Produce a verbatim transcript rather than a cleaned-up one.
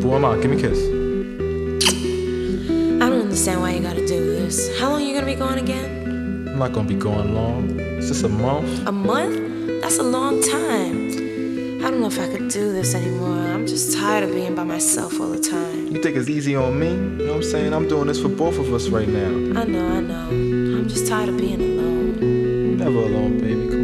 Boo, I'm out. Give me a kiss. I don't understand why you gotta do this. How long you gonna be gone again? I'm not gonna be going long. It's just a month. A month? That's a long time. I don't know if I could do this anymore. I'm just tired of being by myself all the time. You think it's easy on me? You know what I'm saying? I'm doing this for both of us right now. I know, I know. I'm just tired of being alone. Never alone, baby. Come